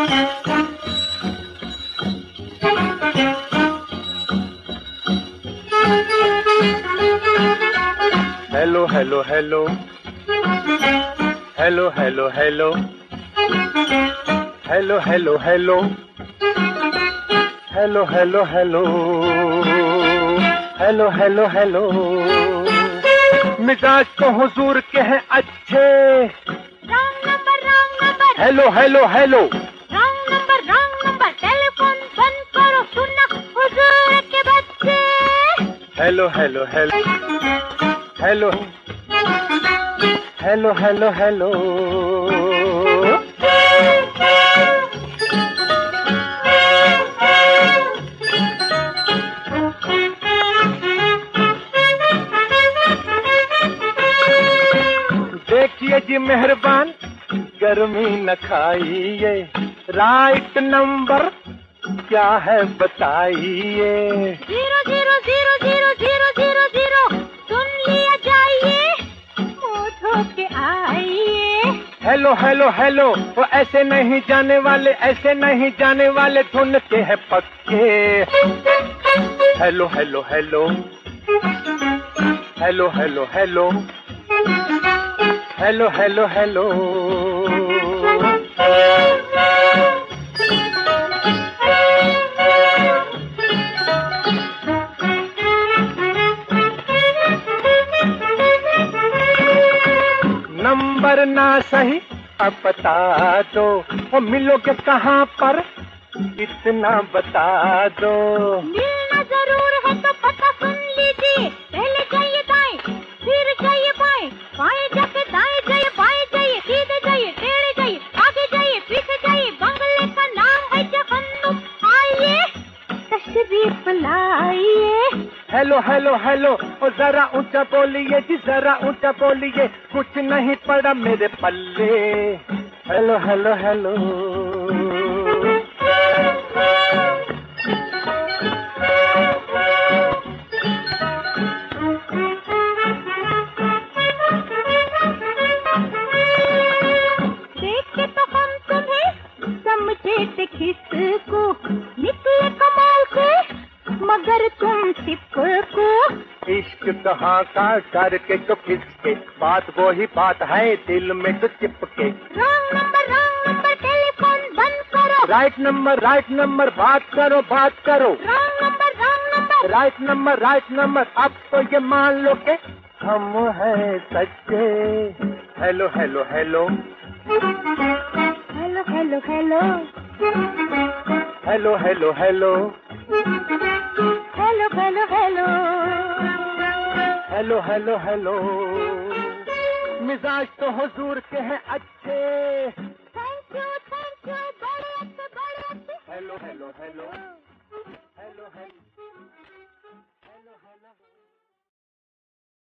Hello hello hello hello hello hello hello hello hello hello hello hello hello hello hello मिजाज तो हुजूर के हैं अच्छे। Wrong number hello hello hello wrong number telephone बंद करो, सुनना हुजूर के बच्चे। Hello hello hello hello hello hello hello देखिए जी मेहरबान, गर्मी न खाइए, राइट नंबर क्या है बताइए। 0 सुन लिया जाइए, मुंह धो के आइए। हेलो हेलो हेलो वो ऐसे नहीं जाने वाले, ऐसे नहीं जाने वाले, धुन के हैं पक्के। Hello hello hello hello hello hello hello hello hello number ना सही अब बता दो, वो मिलोगे कहाँ पर इतना बता दो। मिलना जरूर है तो पता सुन लीजिए, पहले जाइए दाएं फिर जाइए बाएं, बाएं जाके दाएं जाइए, बाएं जाइए सीधे जाइए, टेढ़े जाइए, आगे जाइए पीछे जाइए, बंगले का नाम है जहन्नुम। आइए तशरीफ लाइए। हेलो हेलो हेलो ओ जरा ऊंचा बोलिए जी, जरा ऊंचा बोलिए, कुछ नहीं पड़ा मेरे पल्ले। हेलो हेलो हेलो देख के तो हम तुम्हें समझे थे किसको, निकले कमाल के मगर तुम टिप्पू। इश्क कहाँ का करके तो किसके, बात वो ही बात है दिल में तो चिपके। रॉन्ग नंबर टेलीफोन बंद करो। राइट नंबर बात करो बात करो। रॉन्ग नंबर राइट नंबर अब तो ये मान लो के हम हैं सच्चे। Hello hello hello hello hello hello hello hello hello hello hello hello hello hello hello मिजाज तो हुजूर के हैं अच्छे। थैंक यू बड़े अच्छे। Hello hello hello hello hello